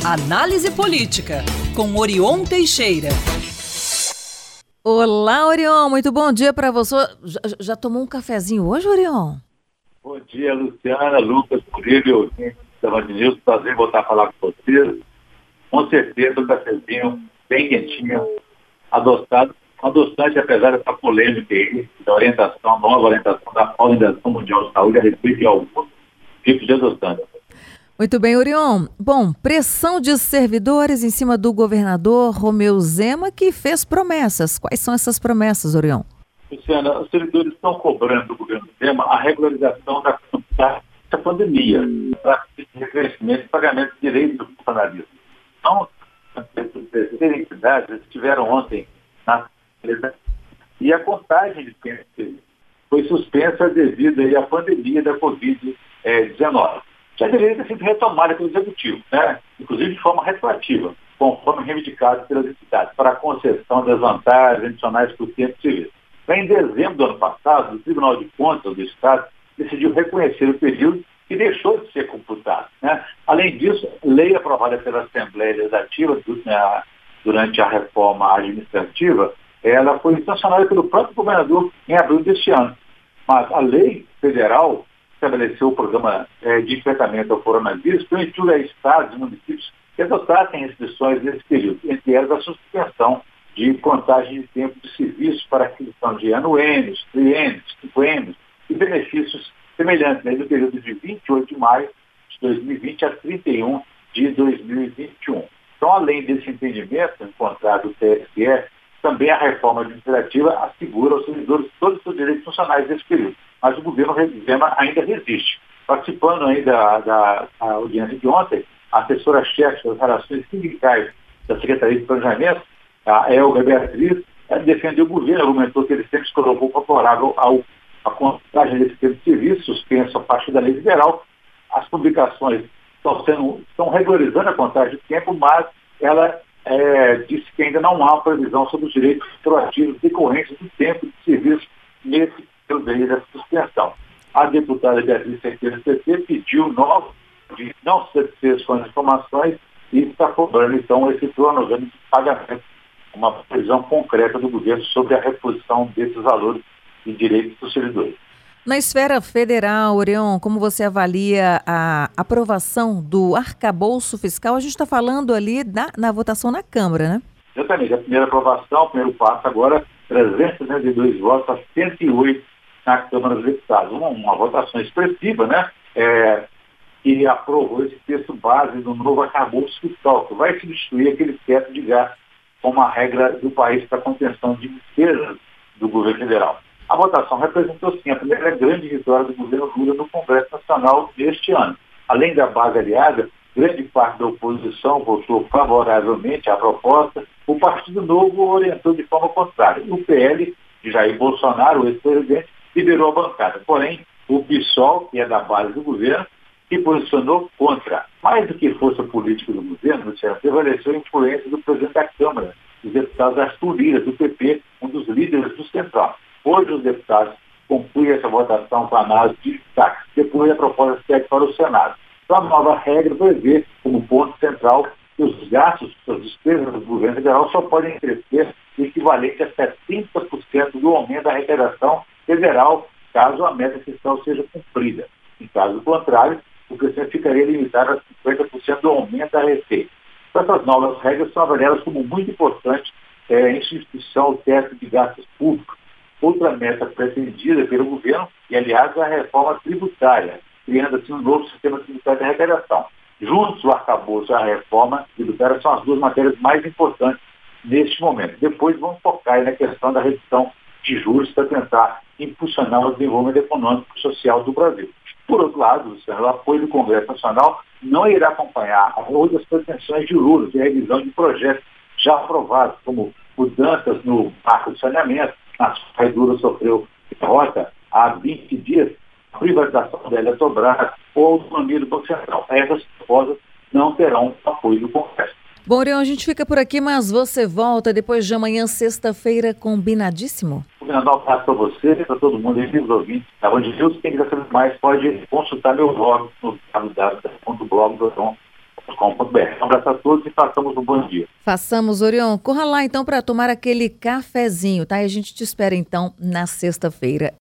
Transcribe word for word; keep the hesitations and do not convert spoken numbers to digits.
Análise Política, com Orion Teixeira. Olá, Orion, muito bom dia para você. Já, já tomou um cafezinho hoje, Orion? Bom dia, Luciana, Lucas, Murilo, da Band News, prazer voltar a falar com vocês. Com certeza, um cafezinho bem quentinho, adoçado, adoçante, apesar dessa polêmica aí, da orientação, nova orientação da Organização Mundial de Saúde a respeito de alguns tipos de adoçante. Muito bem, Orion. Bom, pressão de servidores em cima do governador Romeu Zema, que fez promessas. Quais são essas promessas, Orion? Luciana, os servidores estão cobrando do governo Zema a regularização da, da pandemia, para reconhecimento e pagamento de direitos do funcionalismo. Então, as entidades estiveram ontem na e a contagem de tempo foi suspensa devido aí à pandemia da covid dezenove. Já deveria ter sido retomada pelo Executivo, né? Inclusive de forma retroativa, conforme reivindicado pelas entidades, para a concessão das vantagens adicionais por tempo de serviço. Em dezembro do ano passado, o Tribunal de Contas do Estado decidiu reconhecer o período e deixou de ser computado, né? Além disso, lei aprovada pela Assembleia Legislativa durante a reforma administrativa, ela foi sancionada pelo próprio governador em abril deste ano. Mas a lei federal estabeleceu o programa eh, de enfrentamento ao coronavírus, permitiu a estados e municípios que adotassem restrições nesse período, entre elas a suspensão de contagem de tempo de serviço para aquisição de anuênios, triênios, quinquênios e benefícios semelhantes, né, no período de vinte e oito de maio de dois mil e vinte a trinta e um de dois mil e vinte e um. Então, além desse entendimento encontrado no T S E, também a reforma administrativa assegura aos servidores todos os seus direitos funcionais nesse período. Mas o governo Zema ainda resiste. Participando ainda da, da audiência de ontem, a assessora-chefe das relações sindicais da Secretaria de Planejamento, a Elga Beatriz, defendeu o governo, argumentou que ele sempre se colocou favorável ao, à contagem desse tempo de serviço, suspenso a partir da lei federal. As publicações estão, sendo, estão regularizando a contagem de tempo, mas ela é, disse que ainda não há previsão sobre os direitos retroativos decorrentes do tempo de serviço nesse período aí da suspensão. A deputada Beatriz Cerqueira P T pediu novo de não satisfeito com as informações e está cobrando, então, esse cronograma de pagamento, uma previsão concreta do governo sobre a reposição desses valores e direitos dos servidores. Na esfera federal, Orion, como você avalia a aprovação do arcabouço fiscal? A gente está falando ali da, na votação na Câmara, né? Exatamente. A primeira aprovação, o primeiro passo agora, trezentos e dois votos a cento e oito na Câmara dos Deputados. Uma, uma votação expressiva, né? É, que aprovou esse texto base do novo arcabouço fiscal, que vai substituir aquele teto de gasto como a regra do país para a contenção de despesas do governo federal. A votação representou, sim, a primeira grande vitória do governo Lula no Congresso Nacional deste ano. Além da base aliada, grande parte da oposição votou favoravelmente à proposta. O Partido Novo orientou de forma contrária. O P L de Jair Bolsonaro, o ex-presidente, liderou a bancada. Porém, o PSOL, que é da base do governo, se posicionou contra. Mais do que força política do governo, Luciano, prevaleceu a influência do presidente da Câmara, os deputados Arthur Lira, do P P, um dos líderes do Centrão. Hoje, os deputados concluem essa votação com a análise de destaque. Depois, a proposta segue para o Senado. Então, a nova regra prevê como ponto central que os gastos, as despesas do governo federal só podem crescer equivalente a setenta por cento do aumento da arrecadação federal, caso a meta fiscal seja cumprida. Em caso contrário, o crescimento ficaria limitado a cinquenta por cento do aumento da receita. Então, essas novas regras são avaliadas como muito importantes é, a instituição do teto de gastos públicos. Outra meta pretendida pelo governo e, aliás, a reforma tributária, criando assim um novo sistema tributário de arrecadação. Juntos, o arcabouço e a reforma tributária são as duas matérias mais importantes neste momento. Depois vamos focar aí na questão da redução de juros para tentar impulsionar o desenvolvimento econômico e social do Brasil. Por outro lado, Luciano, o apoio do Congresso Nacional não irá acompanhar outras pretensões de Lula, de revisão de projetos já aprovados, como mudanças no marco de saneamento, as quais Lula sofreu derrota há vinte dias, a privatização da Eletrobras ou a autonomia do Banco Central. Essas propostas não terão apoio do Congresso. Bom, Orion, a gente fica por aqui, mas você volta depois de amanhã, sexta-feira, combinadíssimo? Combinado, um abraço para você, para todo mundo aí, os ouvintes da Band News. Quem quiser saber mais pode consultar meu blog no w w w ponto blog ponto com. com ponto b r. Um abraço a todos e façamos um bom dia. Façamos, Orion. Corra lá então para tomar aquele cafezinho, tá? E a gente te espera então na sexta-feira.